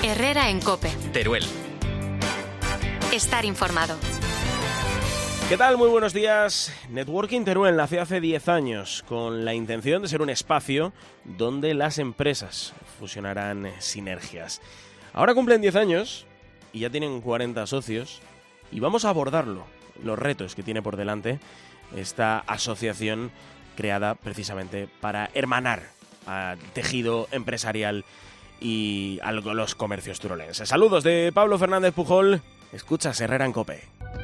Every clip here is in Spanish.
Herrera en COPE. Teruel. Estar informado. ¿Qué tal? Muy buenos días. Networking Teruel nació hace 10 años con la intención de ser un espacio donde las empresas fusionarán sinergias. Ahora cumplen 10 años y ya tienen 40 socios y vamos a abordarlo, los retos que tiene por delante esta asociación creada precisamente para hermanar al tejido empresarial y a los comercios turolenses. Saludos de Pablo Fernández Pujol. Escuchas Herrera en COPE.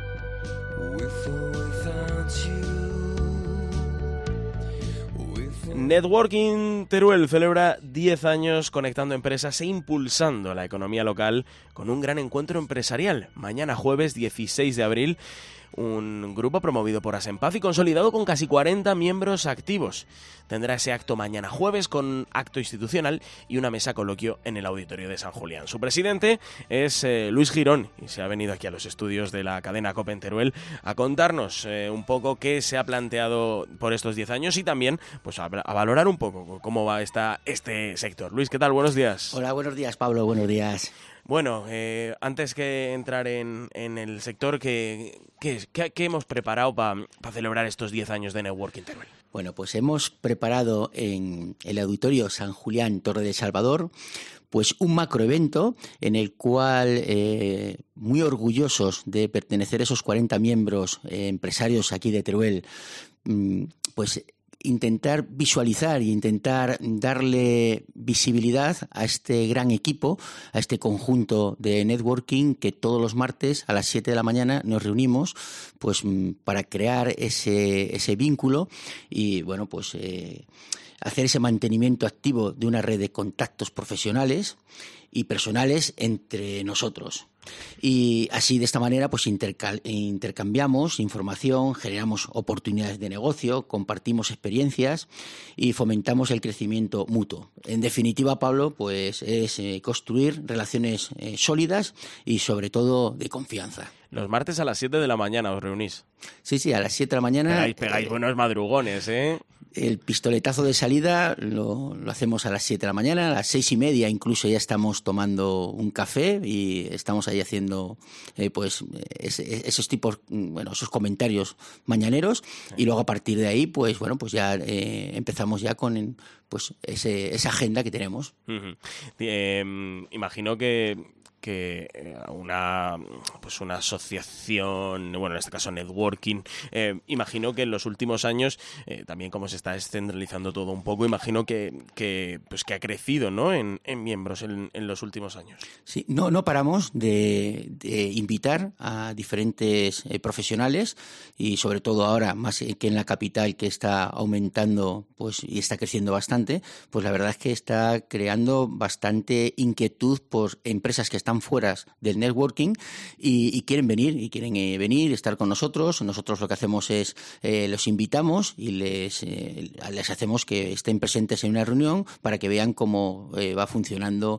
Networking Teruel celebra 10 años conectando empresas e impulsando la economía local con un gran encuentro empresarial. Mañana jueves 16 de abril, un grupo promovido por Asenpaz y consolidado con casi 40 miembros activos. Tendrá ese acto mañana jueves con acto institucional y una mesa coloquio en el auditorio de San Julián. Su presidente es Luis Girón y se ha venido aquí a los estudios de la cadena COPE en Teruel a contarnos un poco qué se ha planteado por estos 10 años y también pues a valorar un poco cómo va este sector. Luis, ¿qué tal? Buenos días. Hola, buenos días, Pablo. Buenos días. Bueno, antes que entrar en el sector, ¿qué hemos preparado para celebrar estos 10 años de Networking Teruel? Bueno, pues hemos preparado en el Auditorio San Julián Torre de Salvador pues un macroevento en el cual, muy orgullosos de pertenecer a esos 40 miembros empresarios aquí de Teruel, pues intentar visualizar e intentar darle visibilidad a este gran equipo, a este conjunto de networking que todos los martes a las 7 de la mañana nos reunimos pues para crear ese vínculo y bueno pues hacer ese mantenimiento activo de una red de contactos profesionales y personales entre nosotros. Y así, de esta manera, pues intercambiamos información, generamos oportunidades de negocio, compartimos experiencias y fomentamos el crecimiento mutuo. En definitiva, Pablo, pues es construir relaciones sólidas y, sobre todo, de confianza. Los martes a las 7 de la mañana os reunís. Sí, a las 7 de la mañana. Pegáis buenos madrugones, ¿eh? El pistoletazo de salida lo hacemos a las 7 de la mañana, a las 6:30 incluso ya estamos tomando un café y estamos ahí haciendo esos tipos, esos comentarios mañaneros y luego a partir de ahí pues ya empezamos ya con esa agenda que tenemos. Uh-huh. Imagino que una asociación, bueno, en este caso networking, imagino que en los últimos años, también como se está descentralizando todo un poco, imagino que ha crecido, ¿no? en miembros en los últimos años. Sí, no paramos de invitar a diferentes profesionales y sobre todo ahora, más que en la capital que está aumentando pues y está creciendo bastante, pues la verdad es que está creando bastante inquietud por empresas que están fuera del networking y quieren venir, estar con nosotros. Nosotros lo que hacemos es los invitamos y les hacemos que estén presentes en una reunión para que vean cómo va funcionando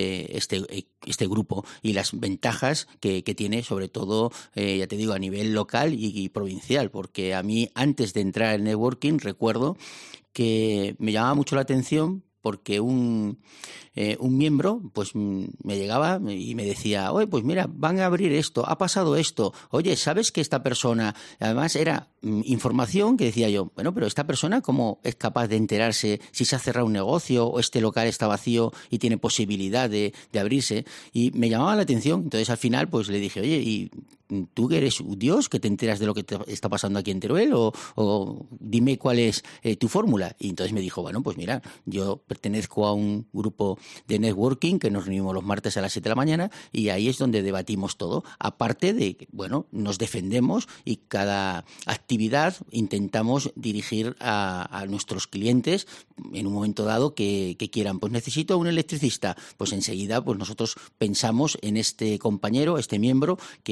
este grupo y las ventajas que tiene, sobre todo, ya te digo, a nivel local y provincial, porque a mí, antes de entrar en networking, recuerdo que me llamaba mucho la atención porque un miembro pues me llegaba y me decía, oye, pues mira, van a abrir esto, ha pasado esto, oye, ¿sabes que esta persona? Además era información que decía yo, bueno, pero esta persona ¿cómo es capaz de enterarse si se ha cerrado un negocio o este local está vacío y tiene posibilidad de abrirse? Y me llamaba la atención, entonces al final pues le dije, oye, ¿y tú que eres Dios, que te enteras de lo que te está pasando aquí en Teruel o dime cuál es tu fórmula? Y entonces me dijo, bueno, pues mira, yo pertenezco a un grupo de networking que nos reunimos los martes a las 7 de la mañana y ahí es donde debatimos todo. Aparte de que, bueno, nos defendemos y cada actividad intentamos dirigir a nuestros clientes en un momento dado que quieran. Pues necesito un electricista. Pues enseguida pues nosotros pensamos en este compañero, este miembro que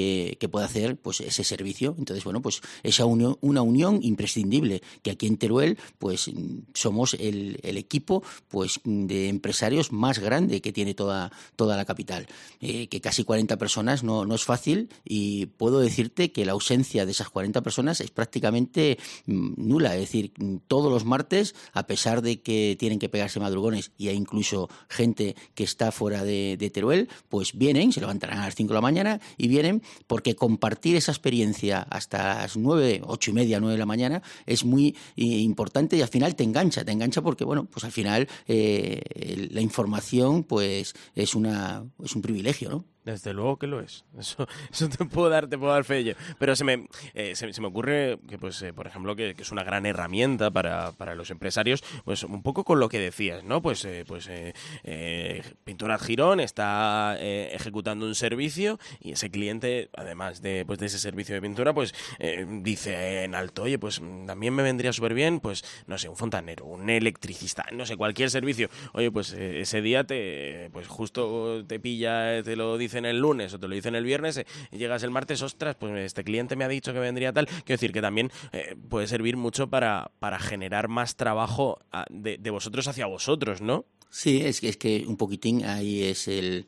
puede hacer pues ese servicio. Entonces, bueno, pues esa unión, una unión imprescindible, que aquí en Teruel pues somos el equipo pues de empresarios más grande que tiene toda la capital. Que casi 40 personas no es fácil, y puedo decirte que la ausencia de esas 40 personas es prácticamente nula. Es decir, todos los martes, a pesar de que tienen que pegarse madrugones y hay incluso gente que está fuera de Teruel, pues vienen, se levantarán a las 5 de la mañana y vienen, porque compartir esa experiencia hasta las 9, 8 y media, 9 de la mañana es muy importante, y al final te engancha porque, bueno, pues al final la información pues es un privilegio, ¿no? Desde luego que lo es. Eso te puedo dar fe de ello. Pero se me ocurre que, pues, por ejemplo, que es una gran herramienta para los empresarios, pues un poco con lo que decías, ¿no? Pinturas Girón está ejecutando un servicio, y ese cliente, además de ese servicio de pintura, pues dice en alto, oye, pues también me vendría súper bien, pues, no sé, un fontanero, un electricista, no sé, cualquier servicio. Oye, pues ese día pues justo te pilla, te lo dicen el lunes o te lo dicen el viernes, y llegas el martes, ostras, pues este cliente me ha dicho que vendría tal. Quiero decir que también puede servir mucho para generar más trabajo de vosotros hacia vosotros, ¿no? Sí, es que un poquitín ahí es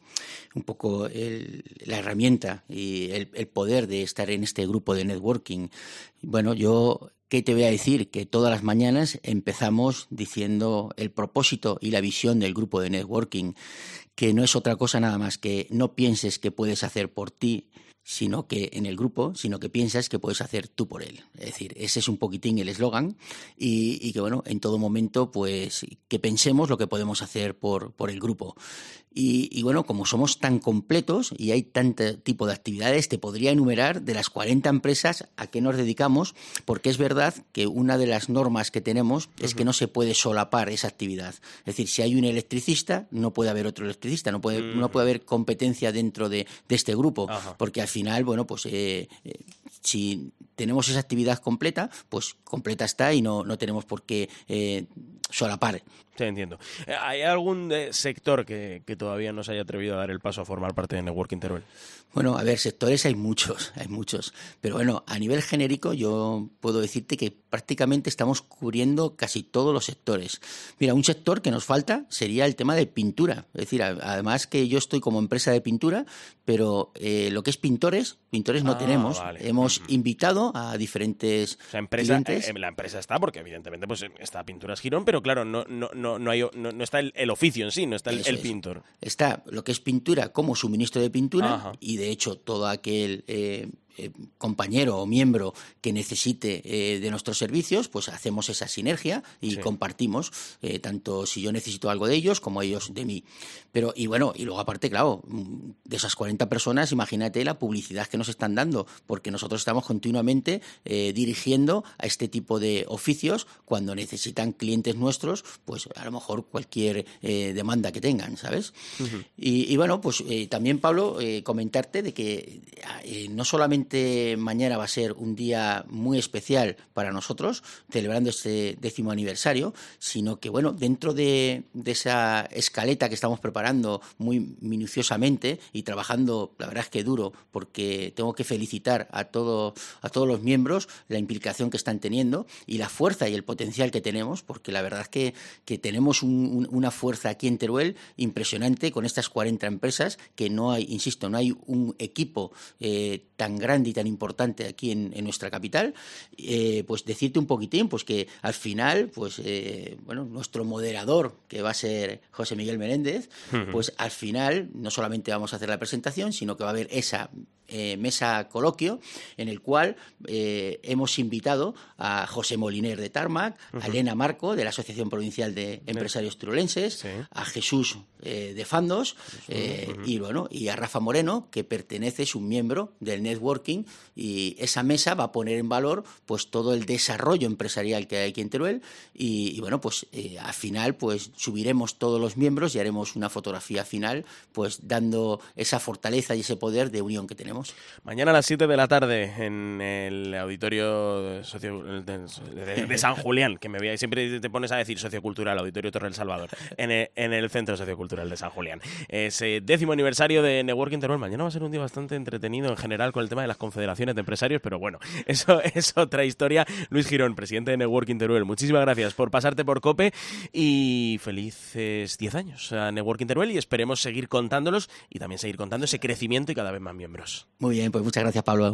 la herramienta y el poder de estar en este grupo de networking. Bueno, ¿qué te voy a decir? Que todas las mañanas empezamos diciendo el propósito y la visión del grupo de networking, que no es otra cosa nada más que no pienses que puedes hacer por ti, sino que en el grupo, sino que piensas que puedes hacer tú por él. Es decir, ese es un poquitín el eslogan, y que, bueno, en todo momento, pues, que pensemos lo que podemos hacer por el grupo. Y bueno, como somos tan completos y hay tanto tipo de actividades, te podría enumerar de las 40 empresas a qué nos dedicamos, porque es verdad que una de las normas que tenemos es que no se puede solapar esa actividad. Es decir, si hay un electricista, no puede haber otro electricista, no puede haber competencia dentro de este grupo, porque al final, bueno, pues si tenemos esa actividad completa, pues completa está, y no tenemos por qué solapar. Sí, entiendo. ¿Hay algún sector que todavía no se haya atrevido a dar el paso a formar parte de Networking Teruel? Bueno, a ver, sectores hay muchos, pero bueno, a nivel genérico yo puedo decirte que prácticamente estamos cubriendo casi todos los sectores. Mira, un sector que nos falta sería el tema de pintura, es decir, además que yo estoy como empresa de pintura, pero lo que es pintores no tenemos. Vale. Hemos invitado a diferentes clientes. La empresa está, porque evidentemente pues está Pinturas Girón, pero claro, no está el oficio en sí, no está el pintor. Está lo que es pintura como suministro de pintura, y de hecho todo aquel compañero o miembro que necesite de nuestros servicios, pues hacemos esa sinergia y compartimos, tanto si yo necesito algo de ellos como ellos de mí. Pero, y luego aparte, claro, de esas 40 personas, imagínate la publicidad que nos están dando, porque nosotros estamos continuamente dirigiendo a este tipo de oficios cuando necesitan clientes nuestros, pues a lo mejor cualquier demanda que tengan, ¿sabes? Y bueno, pues también, Pablo, comentarte de que no solamente mañana va a ser un día muy especial para nosotros, celebrando este 10º aniversario, sino que, bueno, dentro de esa escaleta que estamos preparando muy minuciosamente y trabajando, la verdad es que duro, porque tengo que felicitar a todos los miembros la implicación que están teniendo y la fuerza y el potencial que tenemos, porque la verdad es que tenemos una fuerza aquí en Teruel impresionante con estas 40 empresas, que no hay, insisto, no hay un equipo tan grande y tan importante aquí en nuestra capital. Pues decirte un poquitín, pues que al final, pues bueno, nuestro moderador, que va a ser José Miguel Menéndez, pues al final no solamente vamos a hacer la presentación, sino que va a haber esa mesa coloquio en el cual hemos invitado a José Moliner de Tarmac, a Elena Marco de la Asociación Provincial de Empresarios Turulenses, a Jesús de Fandos, y a Rafa Moreno, que pertenece, es un miembro del networking, y esa mesa va a poner en valor pues todo el desarrollo empresarial que hay aquí en Teruel, y bueno, pues al final pues subiremos todos los miembros y haremos una fotografía final, pues dando esa fortaleza y ese poder de unión que tenemos. Mañana a las 7 de la tarde en el auditorio de San Julián, que siempre te pones a decir sociocultural, Auditorio Torre del Salvador, en el Centro Sociocultural. Cultural de San Julián. Ese 10º aniversario de Networking Teruel. Mañana va a ser un día bastante entretenido en general con el tema de las confederaciones de empresarios, pero bueno, eso es otra historia. Luis Girón, presidente de Networking Teruel, muchísimas gracias por pasarte por COPE y felices 10 años a Networking Teruel, y esperemos seguir contándolos y también seguir contando ese crecimiento y cada vez más miembros. Muy bien, pues muchas gracias, Pablo.